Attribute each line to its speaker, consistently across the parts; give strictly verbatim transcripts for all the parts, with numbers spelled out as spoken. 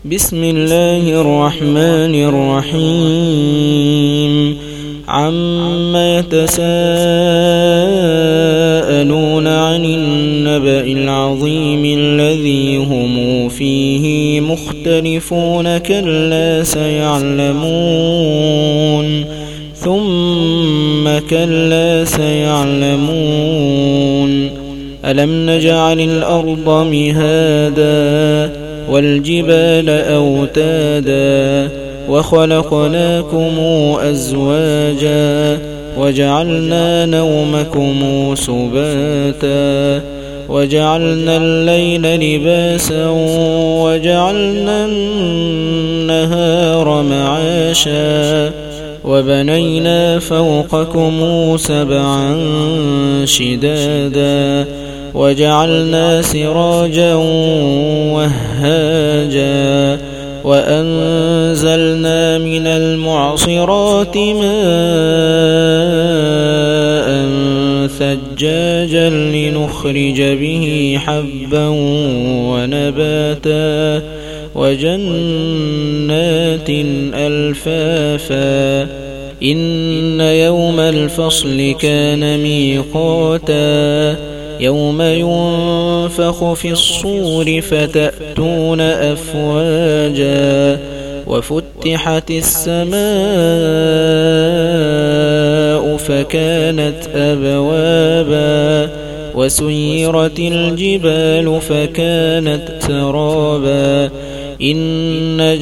Speaker 1: بسم الله الرحمن الرحيم عما يتساءلون عن النبأ العظيم الذي هم فيه مختلفون كلا سيعلمون ثم كلا سيعلمون ألم نجعل الأرض مهادا والجبال أوتادا وخلقناكم أزواجا وجعلنا نومكم سباتا وجعلنا الليل لباسا وجعلنا النهار معاشا وبنينا فوقكم سبعا شدادا وجعلنا سراجا وهاجا وأنزلنا من المعصرات ماء ثجاجا لنخرج به حبا ونباتا وجنات ألفافا إن يوم الفصل كان ميقاتا يوم ينفخ في الصور فتأتون أفواجا وفتحت السماء فكانت أبوابا وسيرت الجبال فكانت سرابا إن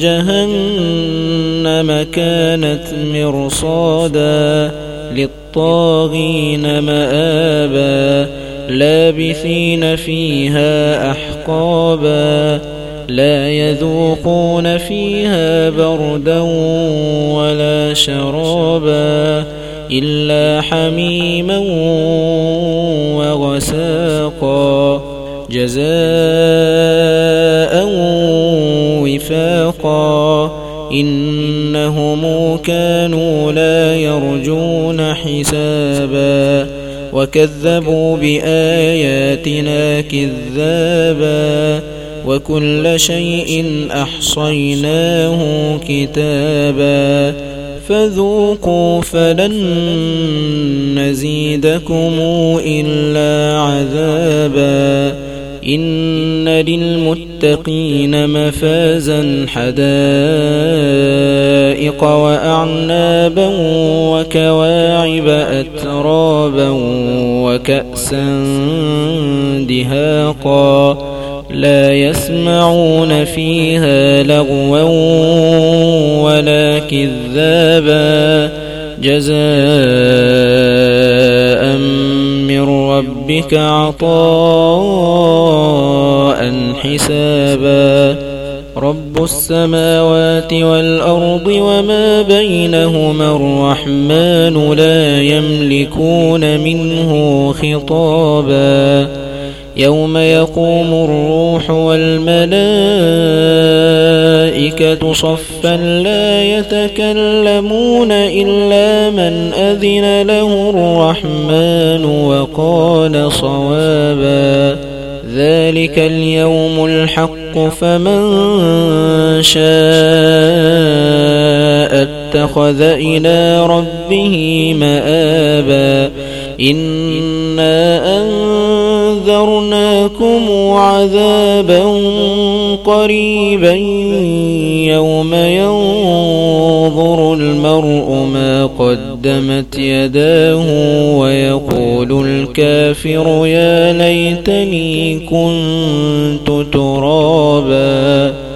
Speaker 1: جهنم كانت مرصادا للطاغين مآبا لابثين فيها أحقابا لا يذوقون فيها بردا ولا شرابا إلا حميما وغساقا جزاء وفاقا إنهم كانوا لا يرجون حسابا وكذبوا بآياتنا كذابا وكل شيء أحصيناه كتابا فذوقوا فلن نزيدكم إلا عذابا إن للمتقين مفازا حدائق وأعنابا وكواعب أترابا وكأسا دهاقا لا يسمعون فيها لغوا ولا كذابا جزاء من ربك عطاء حسابا رب السماوات والأرض وما بينهما الرحمن لا يملكون منه خطابا يوم يقوم الروح والملائكة صفا لا يتكلمون إلا من أذن له الرحمن وقال صوابا ذلك اليوم الحق فمن شاء اتخذ إلى ربه مآبا إنا أنذرناكم عذابا قريبا يوم ينظر المرء ما قدمت يداه ويقول الكافر يا ليتني كنت ترابا.